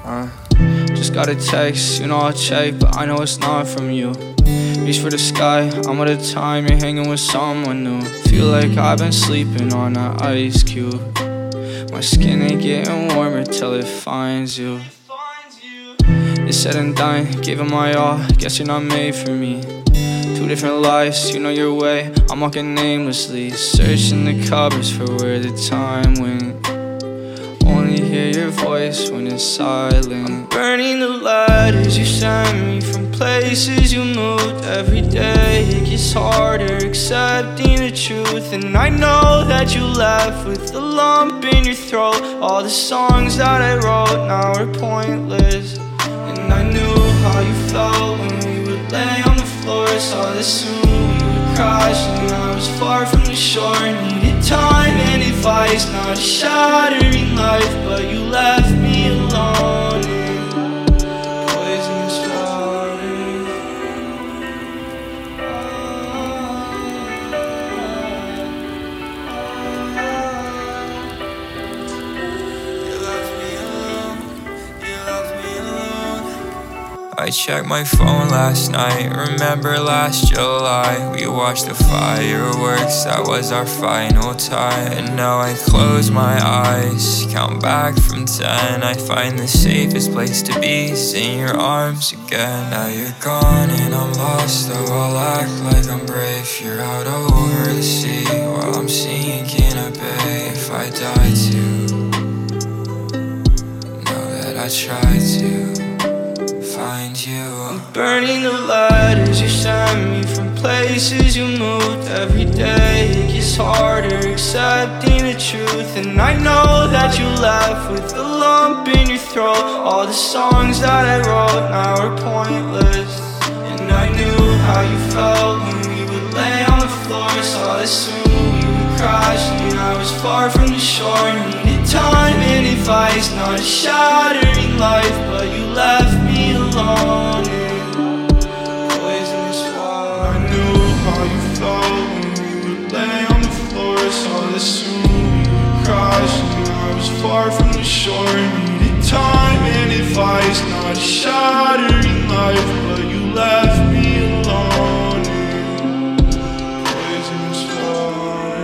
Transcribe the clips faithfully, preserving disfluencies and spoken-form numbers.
Uh, just got a text, you know I'll check, but I know it's not from you. Reach for the sky, I'm out of time, you're hanging with someone new. Feel like I've been sleeping on an ice cube. My skin ain't getting warmer till it finds you. It's said and done, gave it my all, guess you're not made for me. Two different lives, you know your way, I'm walking namelessly. Searching the cupboards for where the time went. Only hear your voice when it's silent. I'm burning the letters you sent me from places you moved. Every day it gets harder accepting the truth. And I know that you left with a lump in your throat. All the songs that I wrote now are pointless. And I knew how you felt when we would lay on the floor. Saw the soon we would crash, and I was far from the shore. Needed time and advice, not a shattering life, but you left me alone in poisonous waters. You left me alone, you left me alone. I checked my phone last night, remember last July. We watched the fireworks, that was our final time. And now I close my eyes, count back from ten. I find the safest place to be is in your arms again. Now you're gone and I'm lost, though I'll act like I'm brave. You're out over the sea while I'm sinking a bay. If I die too, know that I tried to find you. I'm burning the letters you sent me from places you moved. Every day it gets harder accepting the truth. And I know that you left with a lump in your throat. All the songs that I wrote now are pointless. And I knew how you felt when we would lay on the floor. Saw that soon we would crash, and I was far from the shore. Needed time and advice, not a shattering life, but you left me alone in poisonous water. I knew how you felt when we would lay on the floor. Saw that soon we would crash, and I was far from the shore. Needed time and advice, not a shattering life, but you left me alone in poisonous water.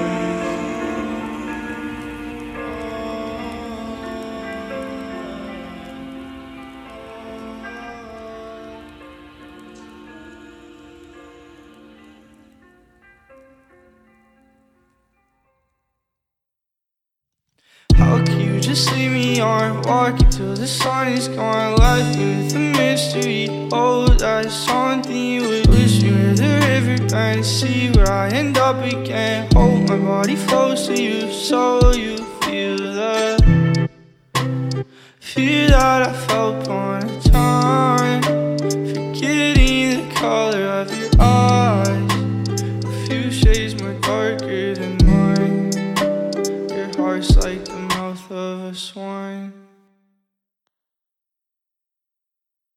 How can you just leave me on, walking till the sun is gone? Left me with a mystery. Oh, that's something you would wish me where the river bend. See where I end up again. Hold my body close to you so you feel the fear that I felt upon a time. Forgetting the color of your eyes, a few shades more darker than mine. Your heart's like the mouth of a swan.